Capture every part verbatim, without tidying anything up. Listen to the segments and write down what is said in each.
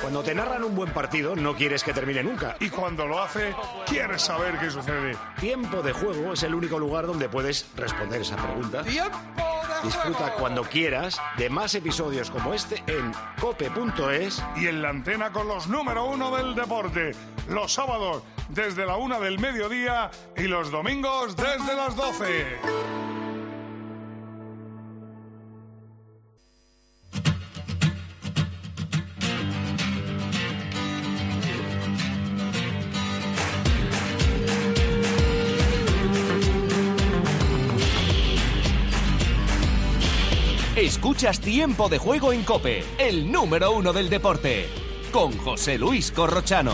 Cuando te narran un buen partido, no quieres que termine nunca. Y cuando lo hace, quieres saber qué sucede. Tiempo de Juego es el único lugar donde puedes responder esa pregunta. ¡Tiempo de Disfruta Juego! cuando quieras de más episodios como este en cope punto es. Y en la antena con los número uno del deporte. Los sábados desde la una del mediodía y los domingos desde las doce. Escuchas Tiempo de Juego en COPE, el número uno del deporte, con José Luis Corrochano.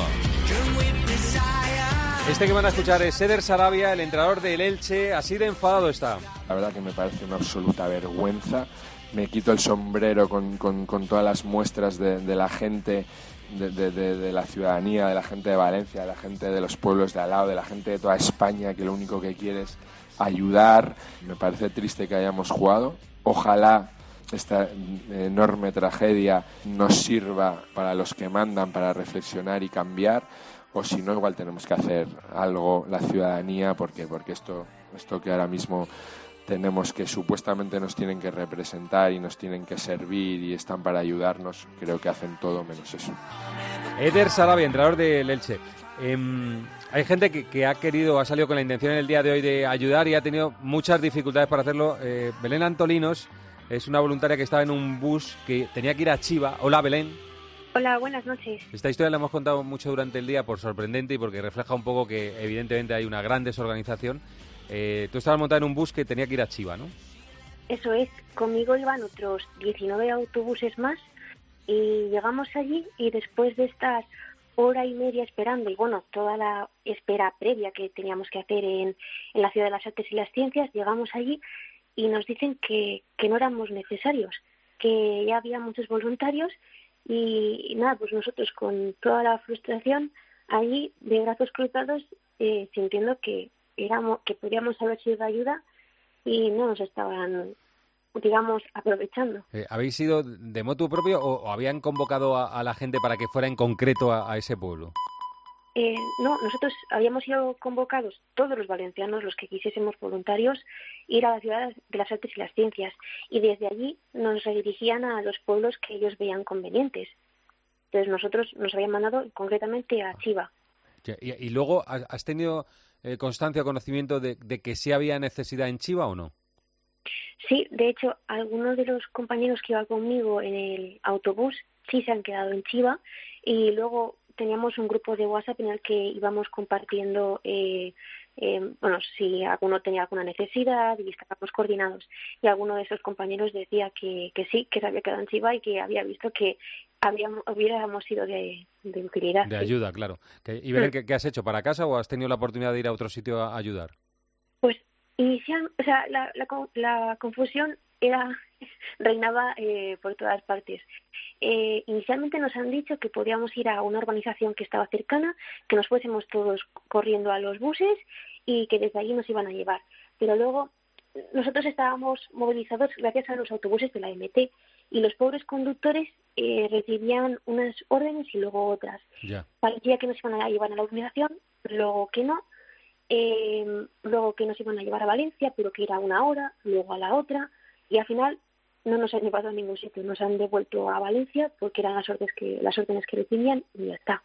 Este que van a escuchar es Eder Sarabia, el entrenador del Elche. Así de enfadado está. La verdad que me parece una absoluta vergüenza. Me quito el sombrero con, con, con todas las muestras de, de la gente, de, de, de, de la ciudadanía, de la gente de Valencia, de la gente de los pueblos de al lado, de la gente de toda España, que lo único que quiere es ayudar. Me parece triste que hayamos jugado. Ojalá esta enorme tragedia nos sirva para los que mandan, para reflexionar y cambiar, o si no, igual tenemos que hacer algo la ciudadanía, porque porque esto esto que ahora mismo tenemos, que supuestamente nos tienen que representar y nos tienen que servir y están para ayudarnos, creo que hacen todo menos eso. Eder Sarabia, entrenador del Elche. Eh, hay gente que, que ha querido, ha salido con la intención en el día de hoy de ayudar y ha tenido muchas dificultades para hacerlo. Eh, Belén Antolinos es una voluntaria que estaba en un bus que tenía que ir a Chiva. Hola, Belén. Hola, buenas noches. Esta historia la hemos contado mucho durante el día por sorprendente y porque refleja un poco que evidentemente hay una gran desorganización. Eh, tú estabas montada en un bus que tenía que ir a Chiva, ¿no? Eso es, conmigo iban otros diecinueve autobuses más y llegamos allí y después de estas hora y media esperando y bueno, toda la espera previa que teníamos que hacer en, en la Ciudad de las Artes y las Ciencias, llegamos allí y nos dicen que, que no éramos necesarios, que ya había muchos voluntarios y, y nada, pues nosotros con toda la frustración allí de brazos cruzados, eh, sintiendo que éramos, que podíamos haber sido de ayuda y no nos estaban, digamos, aprovechando. Eh, ¿Habéis ido de motu propio o, o habían convocado a, a la gente para que fuera en concreto a, a ese pueblo? Eh, no, nosotros habíamos sido convocados, todos los valencianos, los que quisiésemos voluntarios, ir a la Ciudad de las Artes y las Ciencias, y desde allí nos redirigían a los pueblos que ellos veían convenientes. Entonces nosotros nos habían mandado concretamente a Chiva. ¿Y, y luego has tenido eh, constancia o conocimiento de, de que sí había necesidad en Chiva o no? Sí, de hecho, algunos de los compañeros que iban conmigo en el autobús sí se han quedado en Chiva y luego teníamos un grupo de WhatsApp en el que íbamos compartiendo, eh, eh, bueno, si alguno tenía alguna necesidad y estábamos coordinados. Y alguno de esos compañeros decía que, que sí, que se había quedado en Chiva y que había visto que habíamos, hubiéramos sido de, de utilidad. De sí. ayuda, claro. ¿Y Belén, ¿qué, qué has hecho? ¿Para casa o has tenido la oportunidad de ir a otro sitio a ayudar? Pues inicial, o sea, la, la, la confusión era reinaba eh, por todas partes. Eh, inicialmente nos han dicho que podíamos ir a una urbanización que estaba cercana, que nos fuésemos todos corriendo a los buses y que desde allí nos iban a llevar. Pero luego nosotros estábamos movilizados gracias a los autobuses de la M T y los pobres conductores eh, recibían unas órdenes y luego otras. Ya. Parecía que nos iban a llevar a la urbanización, luego que no. Eh, luego que nos iban a llevar a Valencia, pero que era una hora, luego a la otra, y al final no nos han llevado a ningún sitio, nos han devuelto a Valencia porque eran las órdenes que, las órdenes que recibían y ya está.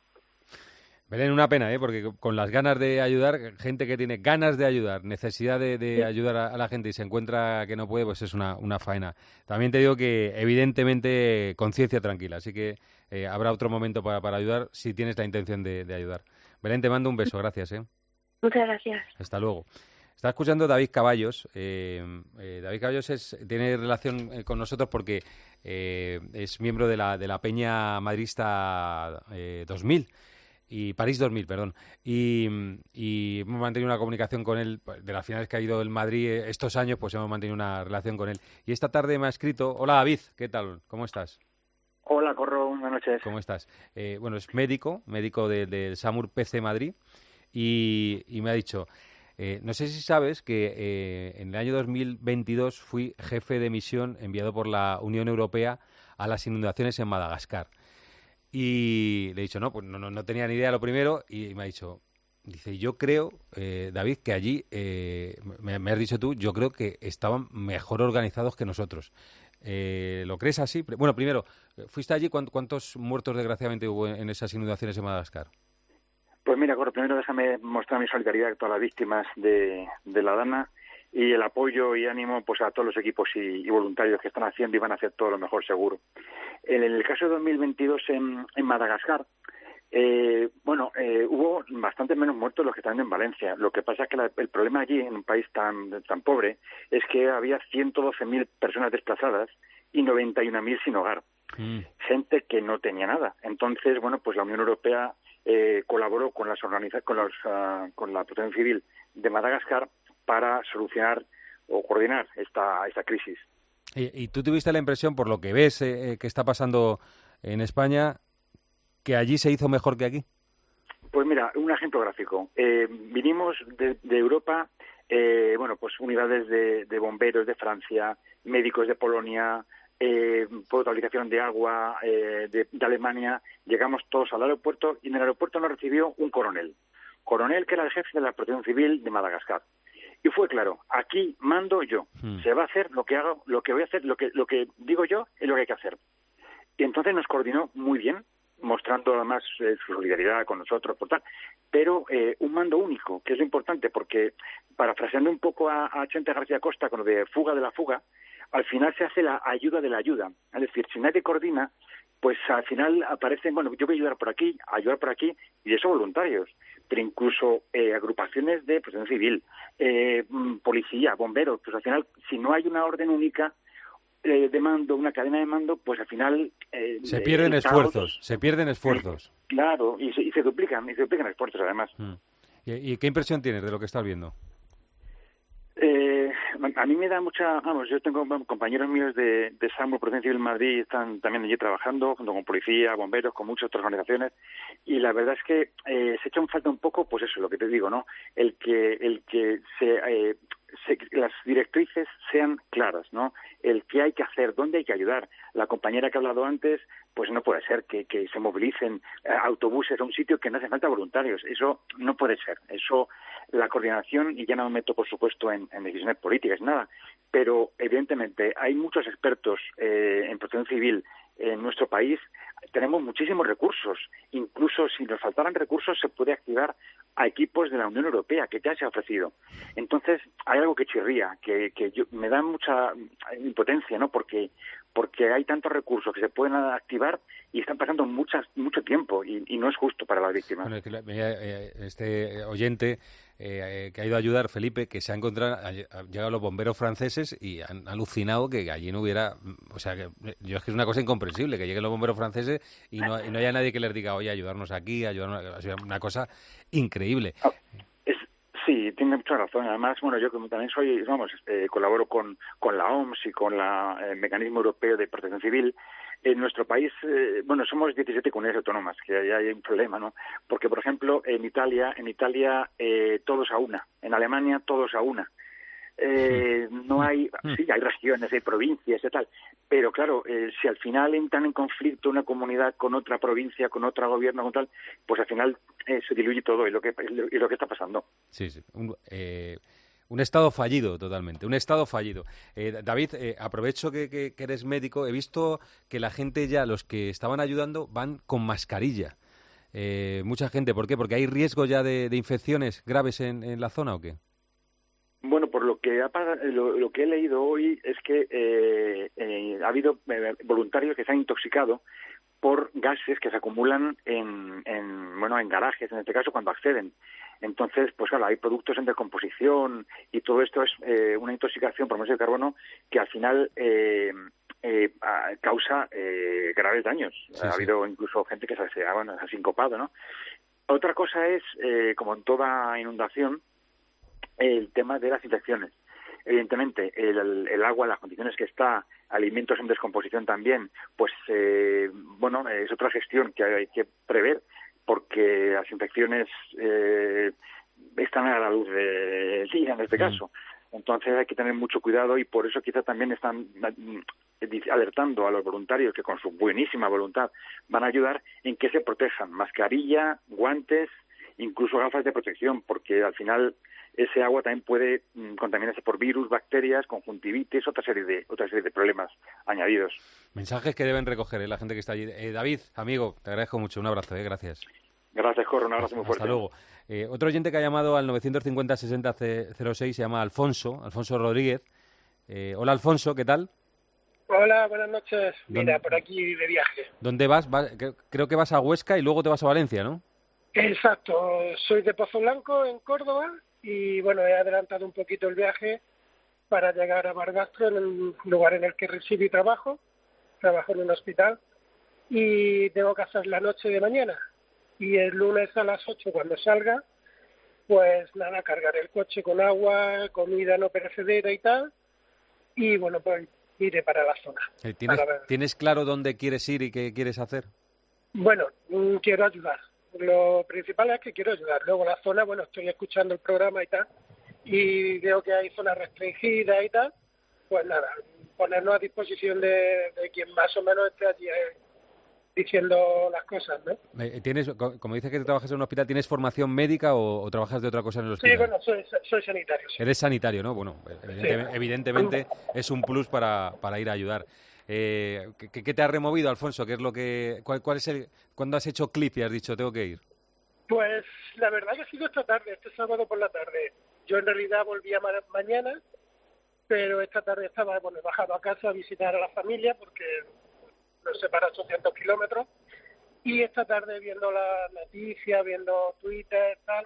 Belén, una pena, ¿eh? Porque con las ganas de ayudar, gente que tiene ganas de ayudar, necesidad de, de sí. ayudar a, a la gente y se encuentra que no puede, pues es una, una faena. También te digo que, evidentemente, conciencia tranquila, así que eh, habrá otro momento para, para ayudar si tienes la intención de, de ayudar. Belén, te mando un beso, gracias, ¿eh? Muchas gracias. Hasta luego. Está escuchando David Caballos. Eh, eh, David Caballos es, tiene relación eh, con nosotros porque eh, es miembro de la, de la Peña Madrista eh, dos mil, y París dos mil, perdón. Y, y hemos mantenido una comunicación con él, de las finales que ha ido el Madrid estos años, pues hemos mantenido una relación con él. Y esta tarde me ha escrito: hola David, ¿qué tal? ¿Cómo estás? Hola, Corro, buenas noches. ¿Cómo estás? Eh, bueno, es médico, médico del de SAMUR P C Madrid, y, y me ha dicho... Eh, no sé si sabes que eh, en el año dos mil veintidós fui jefe de misión enviado por la Unión Europea a las inundaciones en Madagascar. Y le he dicho, no, pues no, no, no tenía ni idea lo primero, y me ha dicho, dice, yo creo, eh, David, que allí, eh, me, me has dicho tú, yo creo que estaban mejor organizados que nosotros. Eh, ¿Lo crees así? Bueno, primero, ¿fuiste allí? ¿Cuántos muertos desgraciadamente hubo en esas inundaciones en Madagascar? Pues mira, Coro, primero déjame mostrar mi solidaridad a todas las víctimas de, de la Dana y el apoyo y ánimo pues a todos los equipos y, y voluntarios que están haciendo y van a hacer todo lo mejor seguro. En el caso de dos mil veintidós en, en Madagascar, eh, bueno, eh, hubo bastante menos muertos de los que están en Valencia. Lo que pasa es que la, el problema allí, en un país tan, tan pobre, es que había ciento doce mil personas desplazadas y noventa y una mil sin hogar. Mm. Gente que no tenía nada. Entonces, bueno, pues la Unión Europea eh, colaboró con las organiza con, los, uh, con la Protección Civil de Madagascar para solucionar o coordinar esta, esta crisis. ¿Y, y tú tuviste la impresión, por lo que ves eh, que está pasando en España, que allí se hizo mejor que aquí? Pues mira, un ejemplo gráfico. Eh, vinimos de, de Europa, eh, bueno, pues unidades de, de bomberos de Francia, médicos de Polonia, eh, potabilización de agua eh, de, de Alemania. Llegamos todos al aeropuerto y en el aeropuerto nos recibió un coronel. Coronel que era el jefe de la Protección Civil de Madagascar. Y fue claro, aquí mando yo. Hmm. Se va a hacer lo que hago, lo que voy a hacer, lo que, lo que digo yo es lo que hay que hacer. Y entonces nos coordinó muy bien, mostrando además eh, su solidaridad con nosotros, por tal, pero eh, un mando único, que es lo importante, porque parafraseando un poco a, a Chente García Costa con lo de fuga de la fuga, al final se hace la ayuda de la ayuda. Es decir, si nadie coordina, pues al final aparecen, bueno, yo voy a ayudar por aquí, ayudar por aquí, y eso voluntarios, pero incluso eh, agrupaciones de protección civil, eh, policía, bomberos, pues al final, si no hay una orden única eh, de mando, una cadena de mando, pues al final... Eh, se pierden eh, esfuerzos, caos, se pierden esfuerzos. Claro, y se, y se duplican, y se duplican esfuerzos además. Mm. ¿Y, ¿Y qué impresión tienes de lo que estás viendo? Eh, a mí me da mucha, vamos, yo tengo bueno, compañeros míos de, de SAMU, Protección Civil Madrid, están también allí trabajando, junto con policía, bomberos, con muchas otras organizaciones, y la verdad es que eh, se echa en falta un poco, pues eso, lo que te digo, ¿no? El que, el que se, eh, se, las directrices sean claras, ¿no? El qué hay que hacer, dónde hay que ayudar. La compañera que ha hablado antes, pues no puede ser que, que se movilicen eh, autobuses a un sitio que no hace falta voluntarios. Eso no puede ser. Eso, la coordinación, y ya no me meto, por supuesto, en, en decisiones políticas, nada, pero evidentemente hay muchos expertos eh, en protección civil en nuestro país. Tenemos muchísimos recursos. Incluso si nos faltaran recursos, se puede activar a equipos de la Unión Europea, que ya se ha ofrecido. Entonces, hay algo que chirría, que, que yo, me da mucha impotencia, ¿no? Porque porque hay tantos recursos que se pueden activar y están pasando muchas, mucho tiempo y, y no es justo para las víctimas. Bueno, es que la, este oyente eh, que ha ido a ayudar, Felipe, que se ha encontrado, ha llegado los bomberos franceses y han alucinado que allí no hubiera, o sea, que yo es que es una cosa incomprensible, que lleguen los bomberos franceses y no, y no haya nadie que les diga, oye, ayudarnos aquí, ayudarnos, o sea, una cosa increíble. Oh, es, sí, tiene mucha razón. Además, bueno, yo como también soy, vamos, eh, colaboro con, con la O M S y con la, el Mecanismo Europeo de Protección Civil. En nuestro país, eh, bueno, somos diecisiete comunidades autónomas, que ahí hay un problema, ¿no? Porque, por ejemplo, en Italia, en Italia eh, todos a una, en Alemania todos a una. Eh, no hay, sí, hay regiones, hay provincias y tal, pero claro, eh, si al final entran en conflicto una comunidad con otra provincia, con otro gobierno, con tal, pues al final eh, se diluye todo y lo que y lo que está pasando. Sí, sí. Un, eh, un estado fallido totalmente, un estado fallido. Eh, David, eh, aprovecho que, que, que eres médico, he visto que la gente ya, los que estaban ayudando, van con mascarilla. Eh, mucha gente, ¿por qué? ¿Porque hay riesgo ya de, de infecciones graves en, en la zona o qué? Bueno, por lo que ha, lo, lo que he leído hoy es que eh, eh, ha habido eh, voluntarios que se han intoxicado por gases que se acumulan en, en bueno en garajes, en este caso, cuando acceden. Entonces, pues claro, hay productos en descomposición y todo esto es eh, una intoxicación por monóxido de carbono que al final eh, eh, causa eh, graves daños. Sí, ha sí. habido incluso gente que se, se, bueno, se ha sincopado, ¿no? Otra cosa es, eh, como en toda inundación, el tema de las infecciones. Evidentemente, el, el agua, las condiciones que está, alimentos en descomposición también, pues, eh, bueno, es otra gestión que hay que prever, porque las infecciones eh, están a la luz del día, en este caso. Entonces hay que tener mucho cuidado y por eso quizá también están alertando a los voluntarios que con su buenísima voluntad van a ayudar en que se protejan, mascarilla, guantes, incluso gafas de protección, porque al final ese agua también puede mm, contaminarse por virus, bacterias, conjuntivitis, otra serie de otra serie de problemas añadidos. Mensajes que deben recoger ¿eh? la gente que está allí. Eh, David, amigo, te agradezco mucho. Un abrazo, ¿eh? Gracias. Gracias, Corro, un abrazo muy fuerte. Hasta luego. Eh, otro oyente que ha llamado al novecientos cincuenta sesenta cero seis se llama Alfonso, Alfonso Rodríguez. Eh, hola, Alfonso, ¿qué tal? Hola, buenas noches. Mira, ¿Dónde, por aquí de viaje. ¿Dónde vas? Va, creo que vas a Huesca y luego te vas a Valencia, ¿no? Exacto. Soy de Pozo Blanco, en Córdoba, y bueno, he adelantado un poquito el viaje para llegar a Barbastro, en el lugar en el que resido y trabajo. Trabajo en un hospital y tengo que hacer la noche de mañana. Y el lunes a las ocho, cuando salga, pues nada, cargar el coche con agua, comida no perecedera y tal. Y bueno, pues iré para la zona. ¿Tienes, para ¿Tienes claro dónde quieres ir y qué quieres hacer? Bueno, mm, quiero ayudar. Lo principal es que quiero ayudar. Luego la zona, bueno, estoy escuchando el programa y tal, y veo que hay zonas restringidas y tal. Pues nada, ponernos a disposición de, de quien más o menos esté allí eh, diciendo las cosas, ¿no? ¿Tienes, como dices que trabajas en un hospital, ¿tienes formación médica o, o trabajas de otra cosa en el hospital? Sí, bueno, soy, soy sanitario. Sí. Eres sanitario, ¿no? Bueno, evidentemente, sí. evidentemente es un plus para, para ir a ayudar. Eh, ¿qué, ¿Qué te ha removido, Alfonso? ¿Qué es lo que, cuál, cuál es el, ¿Cuándo has hecho clip y has dicho tengo que ir? Pues la verdad que ha sido esta tarde, este sábado por la tarde. Yo en realidad volvía ma- mañana, pero esta tarde estaba, bueno, he bajado a casa a visitar a la familia porque nos separa ochocientos kilómetros, y esta tarde viendo la noticia, viendo Twitter, tal,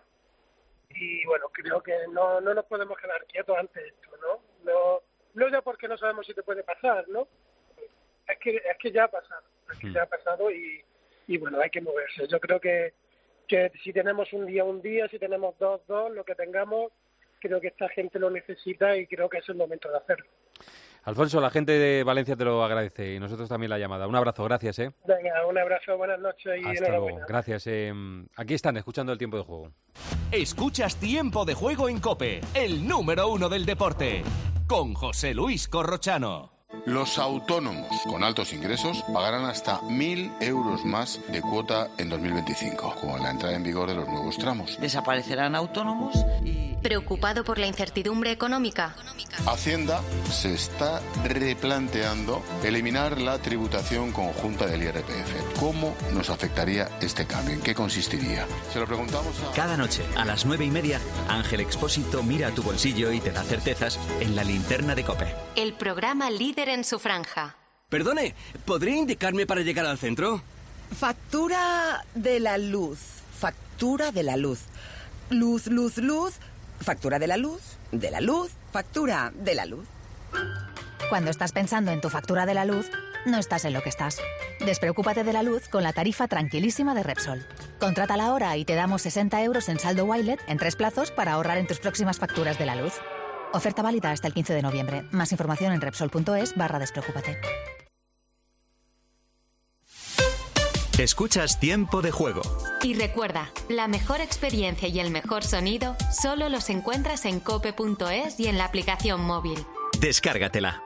y bueno, creo que no, no nos podemos quedar quietos ante esto, ¿no? No, no ya porque no sabemos si te puede pasar, ¿no? Es que, es que ya ha pasado, es que ya ha pasado y, y bueno, hay que moverse. Yo creo que, que si tenemos un día, un día, si tenemos dos, dos, lo que tengamos, creo que esta gente lo necesita y creo que es el momento de hacerlo. Alfonso, la gente de Valencia te lo agradece y nosotros también la llamada. Un abrazo, gracias, ¿eh? Venga, un abrazo, buenas noches y Hasta enhorabuena. luego, gracias. Eh, aquí están, escuchando el tiempo de juego. Escuchas Tiempo de Juego en COPE, el número uno del deporte, con José Luis Corrochano. Los autónomos con altos ingresos pagarán hasta mil euros más de cuota en dos mil veinticinco, con la entrada en vigor de los nuevos tramos. Desaparecerán autónomos y... ¿Preocupado por la incertidumbre económica? Hacienda se está replanteando eliminar la tributación conjunta del I R P F. ¿Cómo nos afectaría este cambio? ¿En qué consistiría? Se lo preguntamos a... Cada noche, a las nueve y media, Ángel Expósito mira a tu bolsillo y te da certezas en la linterna de COPE. El programa líder en su franja. Perdone, ¿podría indicarme para llegar al centro? Factura de la luz. Factura de la luz. Luz, luz, luz. Factura de la luz. De la luz. Factura de la luz. Cuando estás pensando en tu factura de la luz, no estás en lo que estás. Despreocúpate de la luz con la tarifa tranquilísima de Repsol. Contrátala ahora y te damos sesenta euros en saldo Wilet en tres plazos para ahorrar en tus próximas facturas de la luz. Oferta válida hasta el quince de noviembre. Más información en Repsol.es barra despreocúpate. Escuchas Tiempo de Juego. Y recuerda, la mejor experiencia y el mejor sonido solo los encuentras en cope punto es y en la aplicación móvil. Descárgatela.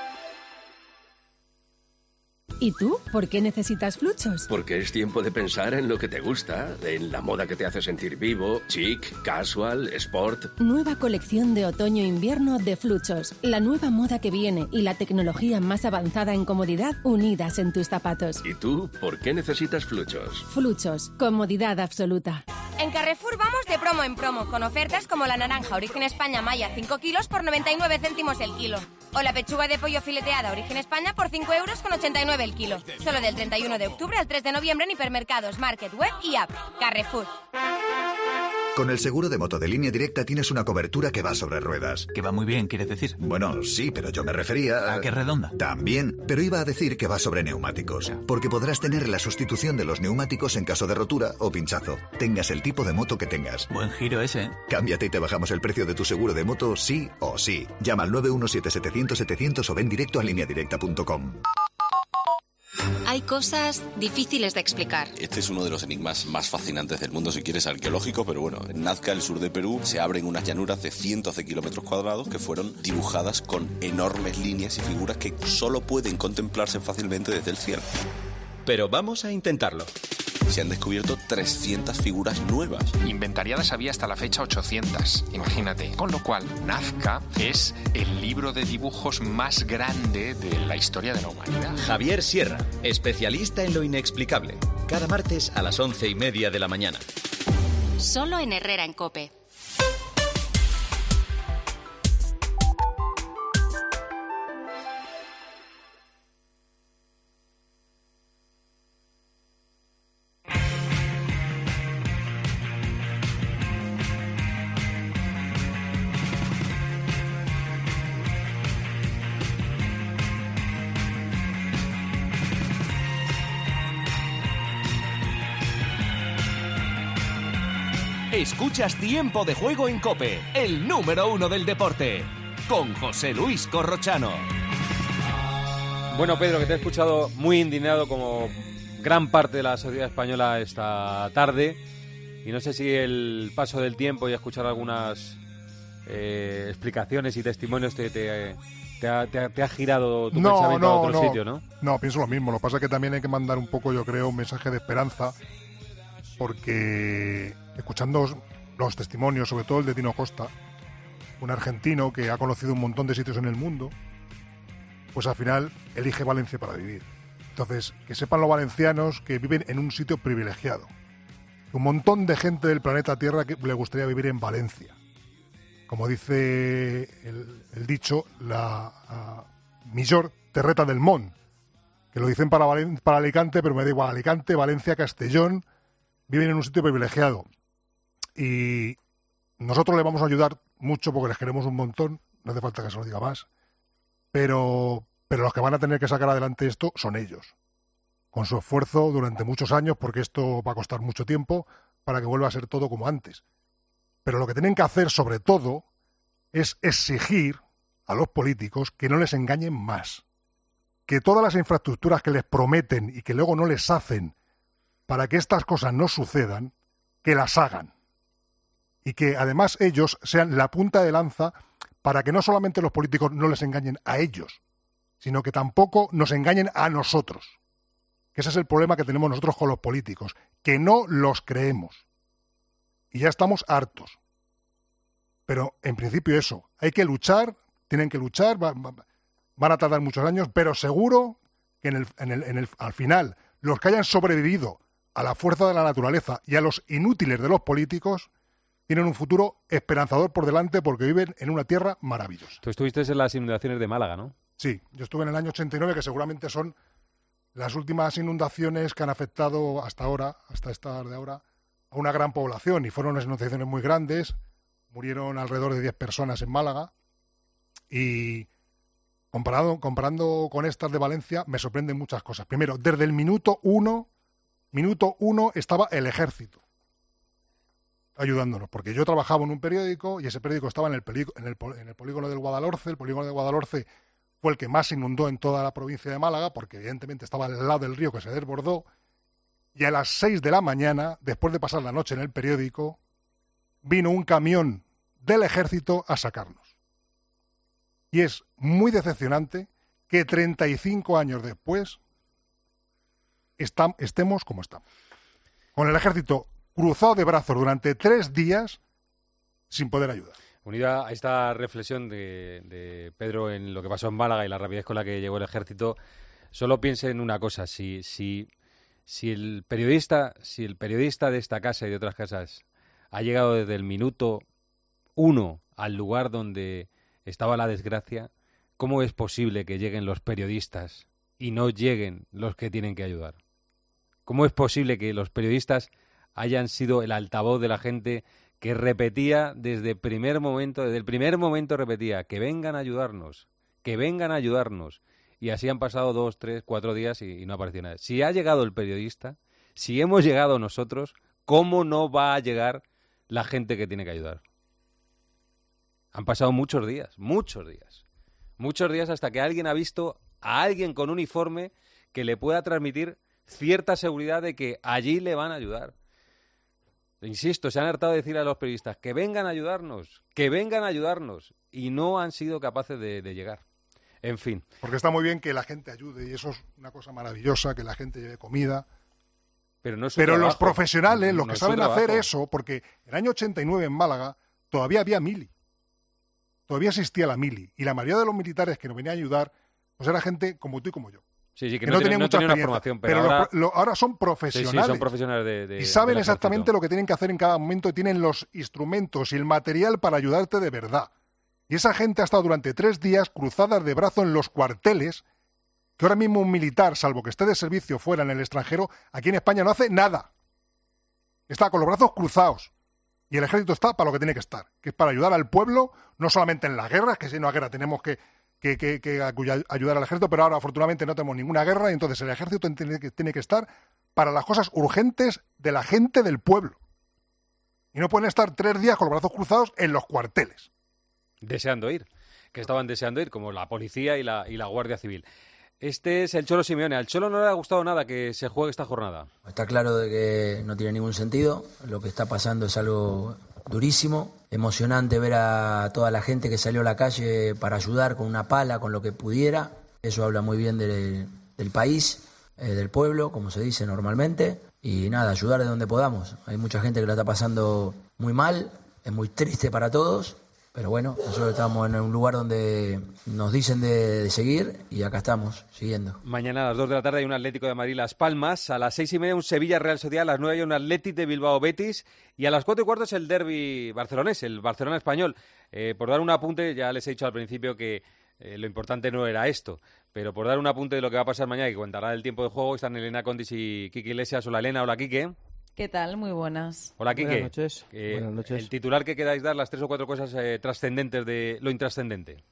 ¿Y tú? ¿Por qué necesitas Fluchos? Porque es tiempo de pensar en lo que te gusta, en la moda que te hace sentir vivo, chic, casual, sport. Nueva colección de otoño-invierno de Fluchos. La nueva moda que viene y la tecnología más avanzada en comodidad unidas en tus zapatos. ¿Y tú? ¿Por qué necesitas Fluchos? Fluchos. Comodidad absoluta. En Carrefour vamos de promo en promo, con ofertas como la naranja Origen España Maya cinco kilos por noventa y nueve céntimos el kilo. O la pechuga de pollo fileteada Origen España por cinco euros con ochenta y nueve el kilo. Solo del treinta y uno de octubre al tres de noviembre en hipermercados, market, web y app. Carrefour. Con el seguro de moto de Línea Directa tienes una cobertura que va sobre ruedas. Que va muy bien, ¿quieres decir? Bueno, sí, pero yo me refería a... ¿A qué redonda? También, pero iba a decir que va sobre neumáticos. Porque podrás tener la sustitución de los neumáticos en caso de rotura o pinchazo. Tengas el tipo de moto que tengas. Buen giro ese. Cámbiate y te bajamos el precio de tu seguro de moto sí o sí. Llama al nueve uno siete, setecientos, setecientos o ven directo a línea directa punto com. Hay cosas difíciles de explicar. Este es uno de los enigmas más fascinantes del mundo, si quieres, arqueológico, pero bueno, en Nazca, el sur de Perú, se abren unas llanuras de cientos de kilómetros cuadrados que fueron dibujadas con enormes líneas y figuras que solo pueden contemplarse fácilmente desde el cielo. Pero vamos a intentarlo. Se han descubierto trescientas figuras nuevas. Inventariadas había hasta la fecha ochocientas, imagínate. Con lo cual, Nazca es el libro de dibujos más grande de la historia de la humanidad. Javier Sierra, especialista en lo inexplicable. Cada martes a las once y media de la mañana. Solo en Herrera en COPE. Escuchas Tiempo de Juego en COPE, el número uno del deporte, con José Luis Corrochano. Bueno, Pedro, que te he escuchado muy indignado como gran parte de la sociedad española esta tarde, y no sé si el paso del tiempo y escuchar algunas eh, explicaciones y testimonios te, te, te, ha, te, ha, te ha girado tu no, pensamiento no, a otro no, sitio, ¿no? No, pienso lo mismo. Lo que pasa es que también hay que mandar un poco, yo creo, un mensaje de esperanza, porque escuchando los testimonios, sobre todo el de Tino Costa, un argentino que ha conocido un montón de sitios en el mundo, pues al final elige Valencia para vivir. Entonces, que sepan los valencianos que viven en un sitio privilegiado. Un montón de gente del planeta Tierra que le gustaría vivir en Valencia. Como dice el, el dicho, la uh, millor terreta del món, que lo dicen para, Valen- para Alicante, pero me da igual, Alicante, Valencia, Castellón, viven en un sitio privilegiado. Y nosotros les vamos a ayudar mucho porque les queremos un montón, no hace falta que se lo diga más, pero, pero los que van a tener que sacar adelante esto son ellos, con su esfuerzo durante muchos años, porque esto va a costar mucho tiempo para que vuelva a ser todo como antes. Pero lo que tienen que hacer, sobre todo, es exigir a los políticos que no les engañen más, que todas las infraestructuras que les prometen y que luego no les hacen para que estas cosas no sucedan, que las hagan. Y que además ellos sean la punta de lanza para que no solamente los políticos no les engañen a ellos, sino que tampoco nos engañen a nosotros. Que ese es el problema que tenemos nosotros con los políticos, que no los creemos. Y ya estamos hartos. Pero en principio eso, hay que luchar, tienen que luchar, va, va, van a tardar muchos años, pero seguro que en el, en el, en el, al final los que hayan sobrevivido a la fuerza de la naturaleza y a los inútiles de los políticos tienen un futuro esperanzador por delante porque viven en una tierra maravillosa. Tú estuviste en las inundaciones de Málaga, ¿no? Sí, yo estuve en el año ochenta y nueve, que seguramente son las últimas inundaciones que han afectado hasta ahora, hasta esta de ahora, a una gran población, y fueron unas inundaciones muy grandes, murieron alrededor de diez personas en Málaga, y comparado, comparando con estas de Valencia me sorprenden muchas cosas. Primero, desde el minuto uno, minuto uno estaba el ejército ayudándonos, porque yo trabajaba en un periódico y ese periódico estaba en el, pelí- en el, pol- en el polígono del Guadalhorce. El polígono del Guadalhorce fue el que más inundó en toda la provincia de Málaga, porque evidentemente estaba al lado del río que se desbordó, y a las seis de la mañana, después de pasar la noche en el periódico, vino un camión del ejército a sacarnos. Y es muy decepcionante que treinta y cinco años después estam- estemos como estamos. Con el ejército cruzado de brazos durante tres días sin poder ayudar. Unida a esta reflexión de, de Pedro en lo que pasó en Málaga y la rapidez con la que llegó el ejército, solo piense en una cosa: si, si, si el periodista, si el periodista de esta casa y de otras casas ha llegado desde el minuto uno al lugar donde estaba la desgracia, ¿cómo es posible que lleguen los periodistas y no lleguen los que tienen que ayudar? ¿Cómo es posible que los periodistas hayan sido el altavoz de la gente que repetía desde el primer momento, desde el primer momento repetía que vengan a ayudarnos, que vengan a ayudarnos? Y así han pasado dos, tres, cuatro días y, y no apareció nada. Si ha llegado el periodista, si hemos llegado nosotros, ¿cómo no va a llegar la gente que tiene que ayudar? Han pasado muchos días, muchos días. Muchos días hasta que alguien ha visto a alguien con uniforme que le pueda transmitir cierta seguridad de que allí le van a ayudar. Insisto, se han hartado de decir a los periodistas que vengan a ayudarnos, que vengan a ayudarnos, y no han sido capaces de, de llegar. En fin. Porque está muy bien que la gente ayude, y eso es una cosa maravillosa, que la gente lleve comida. Pero, no es Pero trabajo. Los profesionales, los No que es saben su hacer trabajo. eso, porque el año ochenta y nueve en Málaga todavía había mili. Todavía existía la mili. Y la mayoría de los militares que nos venían a ayudar, pues era gente como tú y como yo. Sí, sí, que, que no, no tenía, tenían no mucha tenía una experiencia. formación, pero, Pero ahora... los- lo- ahora son profesionales. Sí, sí, son profesionales de, de y saben del exactamente ejército. lo que tienen que hacer en cada momento y tienen los instrumentos y el material para ayudarte de verdad. Y esa gente ha estado durante tres días cruzadas de brazo en los cuarteles, que ahora mismo un militar, salvo que esté de servicio fuera en el extranjero, aquí en España no hace nada. Está con los brazos cruzados. Y el ejército está para lo que tiene que estar, que es para ayudar al pueblo, no solamente en las guerras, que si no hay guerra tenemos que, que, que, que ayudar al ejército, pero ahora afortunadamente no tenemos ninguna guerra, y entonces el ejército tiene que, tiene que estar para las cosas urgentes de la gente del pueblo. Y no pueden estar tres días con los brazos cruzados en los cuarteles. Deseando ir, que estaban deseando ir, como la policía y la, y la Guardia Civil. Este es el Cholo Simeone. Al Cholo no le ha gustado nada que se juegue esta jornada. Está claro de que no tiene ningún sentido. Lo que está pasando es algo durísimo. Emocionante ver a toda la gente que salió a la calle para ayudar con una pala, con lo que pudiera. Eso habla muy bien de, del país, eh, del pueblo, como se dice normalmente. Y nada, ayudar de donde podamos. Hay mucha gente que la está pasando muy mal, es muy triste para todos. Pero bueno, nosotros estamos en un lugar donde nos dicen de, de seguir y acá estamos, siguiendo. Mañana a las dos de la tarde hay un Atlético de Madrid Las Palmas, a las seis y media un Sevilla Real Sociedad, a las nueve hay un Athletic de Bilbao Betis y a las cuatro y cuarto es el derbi barcelonés, el Barcelona español. Eh, por dar un apunte, ya les he dicho al principio que eh, lo importante no era esto, pero por dar un apunte de lo que va a pasar mañana y que contará el tiempo de juego, están Elena Condis y Quique Iglesias. Hola Elena, hola Quique. ¿Qué tal? Muy buenas. Hola, Quique. Buenas noches. Eh, Buenas noches. El titular que queráis dar, las tres o cuatro cosas eh, trascendentes de lo intrascendente.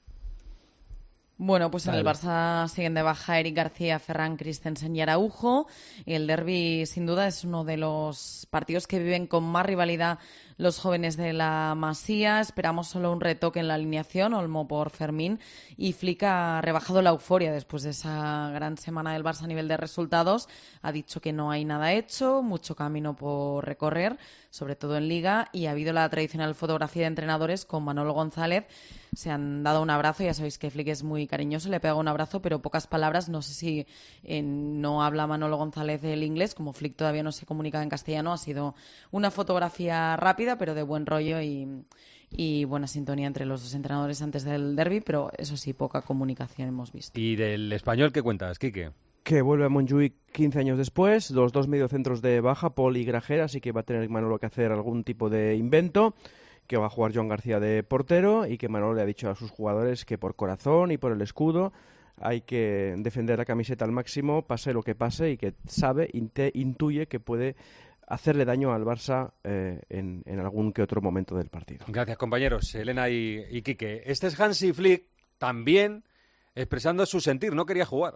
Bueno, pues en el Vale. Barça siguen de baja Eric García, Ferran Christensen y Araujo. Y el derbi, sin duda, es uno de los partidos que viven con más rivalidad los jóvenes de la Masía. Esperamos solo un retoque en la alineación, Olmo por Fermín. Y Flick ha rebajado la euforia después de esa gran semana del Barça a nivel de resultados. Ha dicho que no hay nada hecho, mucho camino por recorrer, sobre todo en Liga. Y ha habido la tradicional fotografía de entrenadores con Manolo González. Se han dado un abrazo, ya sabéis que Flick es muy cariñoso, le pega un abrazo, pero pocas palabras. No sé si eh, no habla Manolo González el inglés, como Flick todavía no se comunica en castellano. Ha sido una fotografía rápida, pero de buen rollo y, y buena sintonía entre los dos entrenadores antes del derbi, pero eso sí, poca comunicación hemos visto. ¿Y del español qué cuentas, Quique? Que vuelve a Montjuïc quince años después, los dos mediocentros de baja, Paul y Grajera, así que va a tener Manolo que hacer algún tipo de invento, que va a jugar Joan García de portero y que Manolo le ha dicho a sus jugadores que por corazón y por el escudo hay que defender la camiseta al máximo, pase lo que pase, y que sabe, inte, intuye que puede hacerle daño al Barça eh, en, en algún que otro momento del partido. Gracias, compañeros. Elena y, y Quique. Este es Hansi Flick también expresando su sentir. No quería jugar.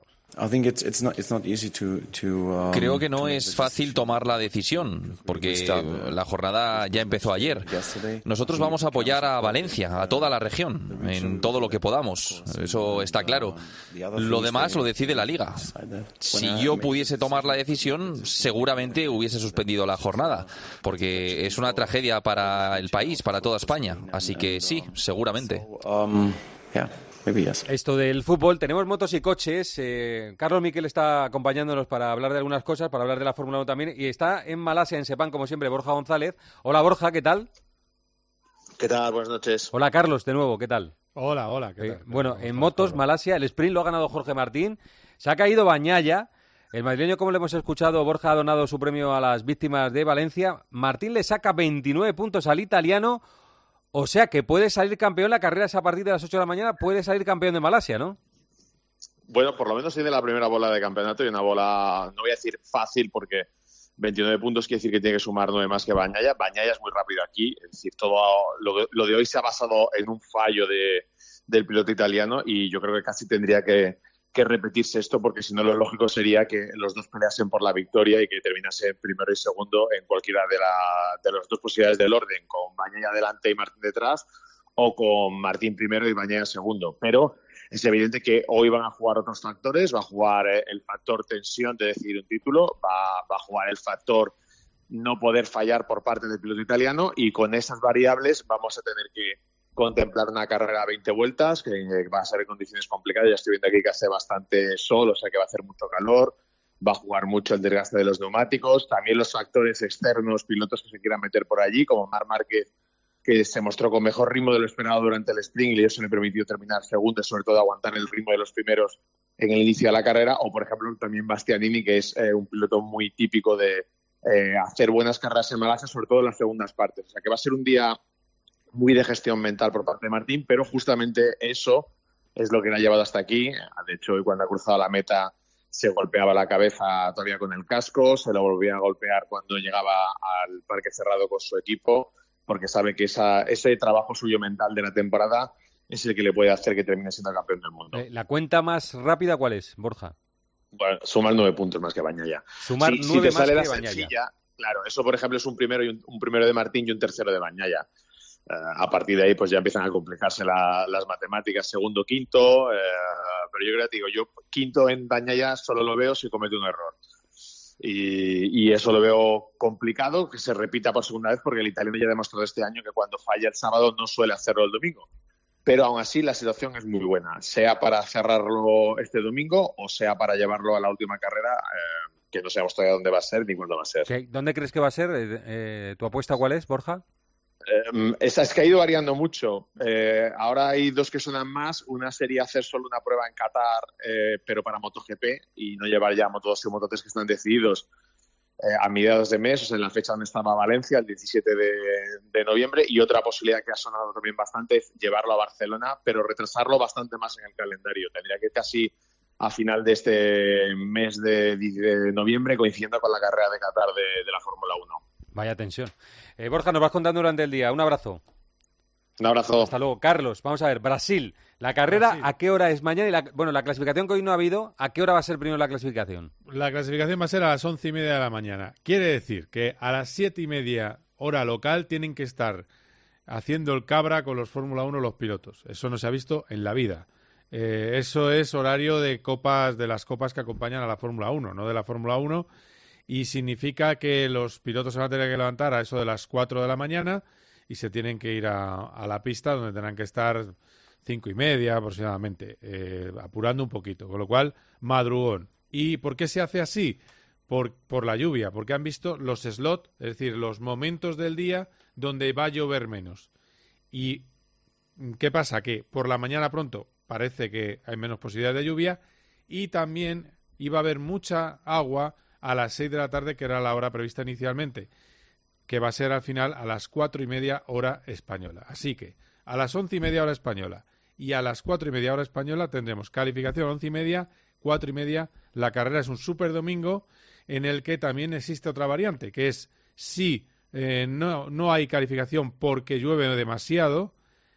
Creo que no es fácil tomar la decisión, porque la jornada ya empezó ayer. Nosotros vamos a apoyar a Valencia, a toda la región, en todo lo que podamos. Eso está claro. Lo demás lo decide la Liga. Si yo pudiese tomar la decisión, seguramente hubiese suspendido la jornada, porque es una tragedia para el país, para toda España. Así que sí, seguramente. Esto del fútbol, tenemos motos y coches. Eh, Carlos Miquel está acompañándonos para hablar de algunas cosas, para hablar de la Fórmula uno también. Y está en Malasia, en Sepang, como siempre, Borja González. Hola, Borja, ¿qué tal? ¿Qué tal? Buenas noches. Hola, Carlos, de nuevo, ¿qué tal? Hola, hola, ¿qué tal? Eh, bueno, en motos, Malasia, el sprint lo ha ganado Jorge Martín. Se ha caído Bañaya. El madrileño, como le hemos escuchado, Borja ha donado su premio a las víctimas de Valencia. Martín le saca veintinueve puntos al italiano. O sea que puede salir campeón, la carrera es a partir de las ocho de la mañana, puede salir campeón de Malasia, ¿no? Bueno, por lo menos tiene la primera bola de campeonato y una bola, no voy a decir fácil, porque veintinueve puntos quiere decir que tiene que sumar nueve más que Bañaya. Bañaya es muy rápido aquí, es decir, todo lo de, lo de hoy se ha basado en un fallo de, del piloto italiano y yo creo que casi tendría que, que repetirse esto, porque si no lo lógico sería que los dos peleasen por la victoria y que terminase primero y segundo en cualquiera de, la, de las dos posibilidades del orden, con Bañaya adelante y Martín detrás, o con Martín primero y Bañaya segundo. Pero Es evidente que hoy van a jugar otros factores, va a jugar el factor tensión de decidir un título, va, va a jugar el factor no poder fallar por parte del piloto italiano, y con esas variables vamos a tener que contemplar una carrera a veinte vueltas, que va a ser en condiciones complicadas. Ya estoy viendo aquí que hace bastante sol, o sea que va a hacer mucho calor, va a jugar mucho el desgaste de los neumáticos, también los factores externos, pilotos que se quieran meter por allí, como Marc Márquez, que se mostró con mejor ritmo de lo esperado durante el sprint y eso le permitió terminar segundo, sobre todo aguantar el ritmo de los primeros en el inicio de la carrera, o por ejemplo también Bastianini, que es eh, un piloto muy típico de eh, hacer buenas carreras en Malasia, sobre todo en las segundas partes. O sea que va a ser un día muy de gestión mental por parte de Martín, pero justamente eso es lo que le ha llevado hasta aquí. De hecho, hoy cuando ha cruzado la meta se golpeaba la cabeza todavía con el casco, se lo volvía a golpear cuando llegaba al parque cerrado con su equipo, porque sabe que esa, ese trabajo suyo mental de la temporada es el que le puede hacer que termine siendo campeón del mundo. Eh, ¿La cuenta más rápida cuál es, Borja? Bueno, sumar nueve puntos más que Bañaya. Sumar si, nueve si te más sale que la Bañaya. Sencilla, claro, eso por ejemplo es un primero y un, un primero de Martín y un tercero de Bañaya. Uh, a partir de ahí pues ya empiezan a complicarse la, las matemáticas, segundo, quinto, uh, pero yo creo que digo, yo quinto en Bañaya solo lo veo si comete un error. Y, y eso lo veo complicado, que se repita por segunda vez, porque el italiano ya ha demostrado este año que cuando falla el sábado no suele hacerlo el domingo. Pero aún así la situación es muy buena, sea para cerrarlo este domingo o sea para llevarlo a la última carrera, eh, que no sabemos todavía dónde va a ser ni cuándo va a ser. ¿Qué, ¿Dónde crees que va a ser? Eh, eh, ¿Tu apuesta cuál es, Borja? Eh, esa es que ha ido variando mucho. Eh, ahora hay dos que suenan más. Una sería hacer solo una prueba en Qatar, eh, pero para MotoGP, y no llevar ya Moto dos y Moto tres que están decididos eh, a mediados de mes, o sea, en la fecha donde estaba Valencia, el diecisiete de, de noviembre. Y otra posibilidad que ha sonado también bastante es llevarlo a Barcelona, pero retrasarlo bastante más en el calendario. Tendría que ir casi a final de este mes de, de noviembre, coincidiendo con la carrera de Qatar de, de la Fórmula uno. Vaya tensión. Eh, Borja, nos vas contando durante el día. Un abrazo. Un abrazo. Hasta luego. Carlos, vamos a ver. Brasil. La carrera, Brasil. ¿a qué hora es mañana? Y la, bueno, la clasificación que hoy no ha habido, ¿a qué hora va a ser primero la clasificación? La clasificación va a ser a las once y media de la mañana. Quiere decir que a las siete y media hora local tienen que estar haciendo el cabra con los Fórmula uno los pilotos. Eso no se ha visto en la vida. Eh, eso es horario de copas, de las copas que acompañan a la Fórmula uno, no de la Fórmula uno. Y significa que los pilotos se van a tener que levantar a eso de las cuatro de la mañana y se tienen que ir a, a la pista, donde tendrán que estar cinco y media aproximadamente, eh, apurando un poquito, con lo cual madrugón. ¿Y por qué se hace así? Por, por la lluvia, porque han visto los slots, es decir, los momentos del día donde va a llover menos. ¿Y qué pasa? Que por la mañana pronto parece que hay menos posibilidades de lluvia y también iba a haber mucha agua a las seis de la tarde, que era la hora prevista inicialmente, que va a ser al final a las cuatro y media hora española. Así que a las once y media hora española y a las cuatro y media hora española tendremos calificación once y media, cuatro y media. La carrera es un super domingo en el que también existe otra variante, que es si eh, no, no hay calificación porque llueve demasiado,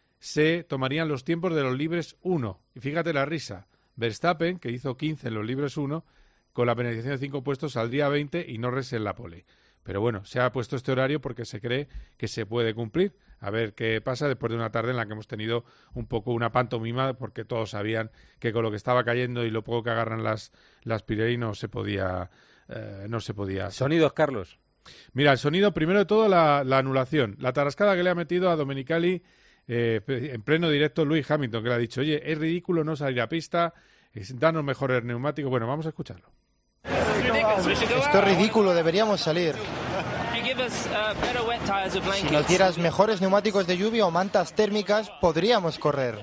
se tomarían los tiempos de los libres uno. Y fíjate la risa, Verstappen, que hizo quince en los libres uno, con la penalización de cinco puestos saldría a veinte y Norris en la pole. Pero bueno, se ha puesto este horario porque se cree que se puede cumplir. A ver qué pasa después de una tarde en la que hemos tenido un poco una pantomima, porque todos sabían que con lo que estaba cayendo y lo poco que agarran las, las Pirelli no se podía... Eh, no se podía... Sonidos, Carlos. Mira, el sonido, primero de todo, la, la anulación. La tarascada que le ha metido a Domenicali eh, en pleno directo Lewis Hamilton, que le ha dicho, oye, es ridículo no salir a pista, danos mejores neumáticos. Bueno, vamos a escucharlo. Esto es ridículo, deberíamos salir. Si nos dieras mejores neumáticos de lluvia o mantas térmicas, podríamos correr.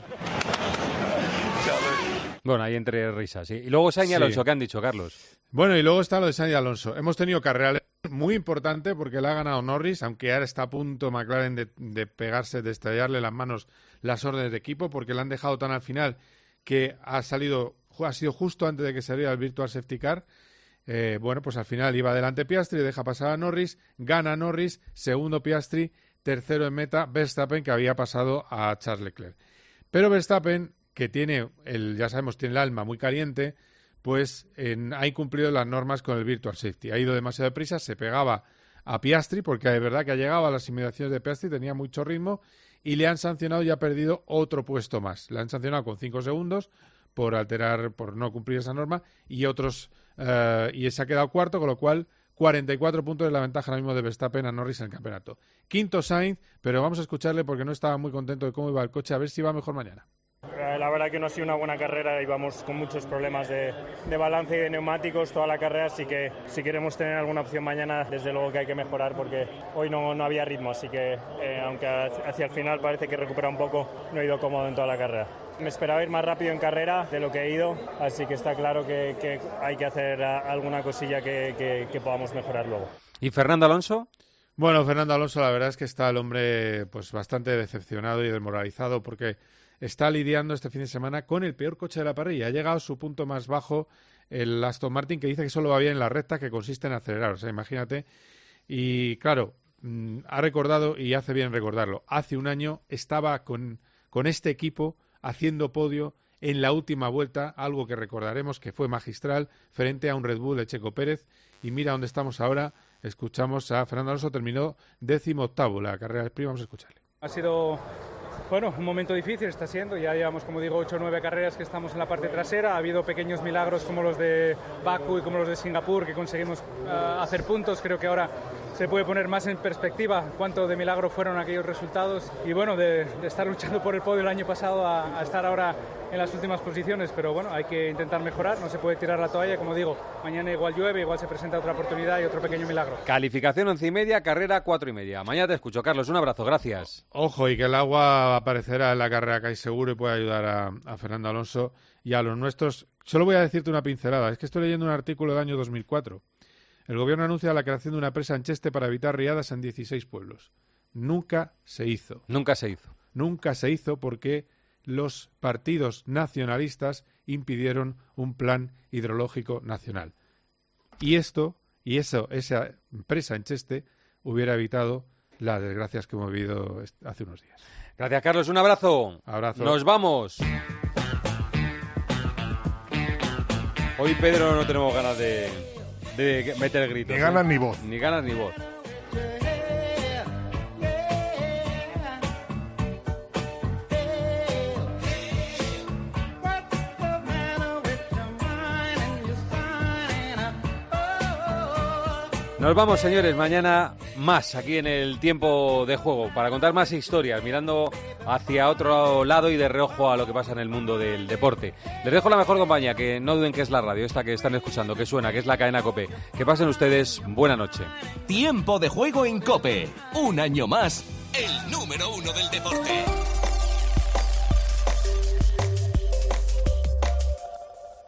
Bueno, ahí entre risas, sí. Y luego Sainz y Sí. Alonso, ¿qué han dicho, Carlos? Bueno, y luego está lo de Sainz y Alonso. Hemos tenido carrera muy importante porque la ha ganado Norris, aunque ahora está a punto McLaren de, de pegarse, de estrellarle las manos las órdenes de equipo, porque la han dejado tan al final que ha salido, ha sido justo antes de que saliera el Virtual Safety Car. Eh, bueno, pues al final iba adelante Piastri, deja pasar a Norris, gana Norris, segundo Piastri, tercero en meta Verstappen, que había pasado a Charles Leclerc. Pero Verstappen, que tiene, el, ya sabemos, tiene el alma muy caliente, pues en, ha incumplido las normas con el Virtual Safety. Ha ido demasiado deprisa, se pegaba a Piastri, porque es verdad que ha llegado a las inmediaciones de Piastri, tenía mucho ritmo, y le han sancionado y ha perdido otro puesto más. Le han sancionado con cinco segundos por alterar, por no cumplir esa norma, y otros uh, y se ha quedado cuarto, con lo cual cuarenta y cuatro puntos es la ventaja ahora mismo de Verstappen a Norris en el campeonato. Quinto Sainz, pero vamos a escucharle porque no estaba muy contento de cómo iba el coche, a ver si va mejor mañana. La verdad que no ha sido una buena carrera, íbamos con muchos problemas de, de balance y de neumáticos toda la carrera, así que si queremos tener alguna opción mañana, desde luego que hay que mejorar porque hoy no, no había ritmo, así que eh, aunque hacia el final parece que recupera un poco, no he ido cómodo en toda la carrera. Me esperaba ir más rápido en carrera de lo que he ido, así que está claro que, que hay que hacer alguna cosilla que, que, que podamos mejorar luego. ¿Y Fernando Alonso? Bueno, Fernando Alonso, la verdad es que está el hombre pues bastante decepcionado y desmoralizado porque está lidiando este fin de semana con el peor coche de la parrilla. Ha llegado a su punto más bajo el Aston Martin, que dice que solo va bien en la recta, que consiste en acelerar. O sea, imagínate. Y claro, mmm, ha recordado, y hace bien recordarlo, hace un año estaba con, con este equipo haciendo podio en la última vuelta, algo que recordaremos que fue magistral, frente a un Red Bull de Checo Pérez. Y mira dónde estamos ahora. Escuchamos a Fernando Alonso, terminó décimo octavo la carrera del Sprint. Vamos a escucharle. Ha sido... Bueno, un momento difícil está siendo, ya llevamos, como digo, ocho o nueve carreras que estamos en la parte trasera, ha habido pequeños milagros como los de Baku y como los de Singapur que conseguimos uh, hacer puntos, creo que ahora se puede poner más en perspectiva cuánto de milagro fueron aquellos resultados y bueno, de, de estar luchando por el podio el año pasado a, a estar ahora en las últimas posiciones, pero bueno, hay que intentar mejorar, no se puede tirar la toalla, como digo, mañana igual llueve, igual se presenta otra oportunidad y otro pequeño milagro. Calificación once y media, carrera cuatro y media. Mañana te escucho, Carlos, un abrazo, gracias. Ojo, y que el agua aparecerá en la carrera que hay seguro y puede ayudar a, a Fernando Alonso y a los nuestros. Solo voy a decirte una pincelada, es que estoy leyendo un artículo del año dos mil cuatro. El gobierno anuncia la creación de una presa en Cheste para evitar riadas en dieciséis pueblos. Nunca se hizo. Nunca se hizo. Nunca se hizo porque los partidos nacionalistas impidieron un plan hidrológico nacional. Y esto, y eso, esa presa en Cheste hubiera evitado las desgracias que hemos vivido hace unos días. Gracias, Carlos. Un abrazo. Abrazo. Nos vamos. Hoy, Pedro, no tenemos ganas de, de meter gritos. Ni ganas ¿eh? ni voz. Ni ganas ni voz. Nos vamos, señores, mañana más aquí en el Tiempo de Juego para contar más historias, mirando hacia otro lado y de reojo a lo que pasa en el mundo del deporte. Les dejo la mejor compañía, que no duden que es la radio, esta que están escuchando, que suena, que es la cadena COPE. Que pasen ustedes buena noche. Tiempo de Juego en COPE. Un año más, el número uno del deporte.